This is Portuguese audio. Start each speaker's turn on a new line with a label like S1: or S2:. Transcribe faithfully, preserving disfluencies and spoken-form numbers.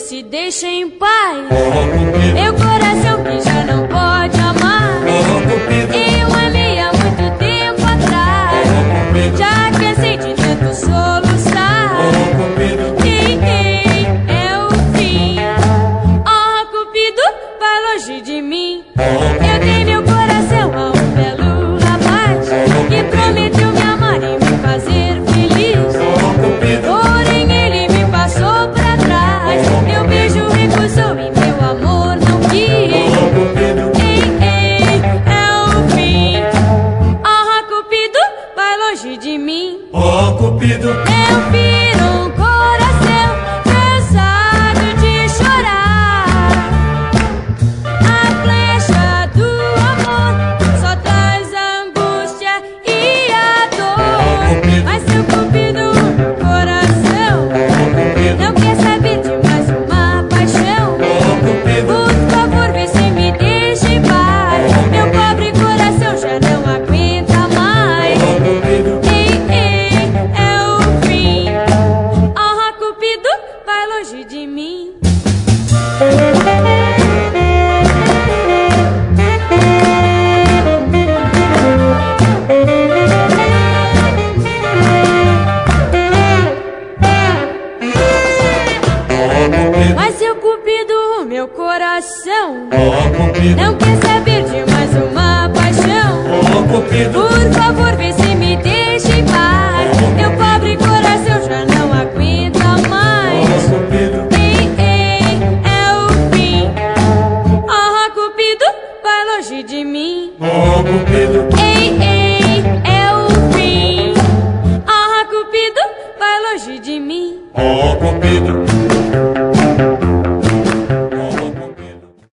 S1: se deixa em paz. Meu coração que já não pode amar. Eu amei há muito tempo atrás. Já cansei de tanto soluçar. Ei, ei, é o fim. Oh, Cupido, vai longe de mim. Eu dei meu coração a um belo rapaz que prometeu me amar e me fazer feliz. Porém ele me passou pra trás. Meu beijo recusou e meu amor não quis. Ei, ei, é o fim. Oh, Cupido, vai longe de mim.
S2: Oh, Cupido,
S1: Eu viro um coração cansado de chorar. A flecha do amor só traz angústia e a dor. Mas seu Cupido, coração, não quer saber de mais uma paixão. Por favor, vê se me deixa em paz. Meu pobre coração já não aguenta mais. Ei, ei, é o fim. Oh, Cupido, vai longe de mim. Mas seu Cupido, meu coração,
S2: oh, Cupido,
S1: não quer saber de mais uma paixão.
S2: oh, Cupido,
S1: Por favor, vê se me deixa em paz. Meu pobre coração já não aguenta mais.
S2: oh, Cupido,
S1: Ei, ei, é o fim. Oh, Cupido, vai longe de mim.
S2: oh, Cupido,
S1: Ei, ei, é o fim. Oh, Cupido, vai longe de mim.
S2: oh, Cupido.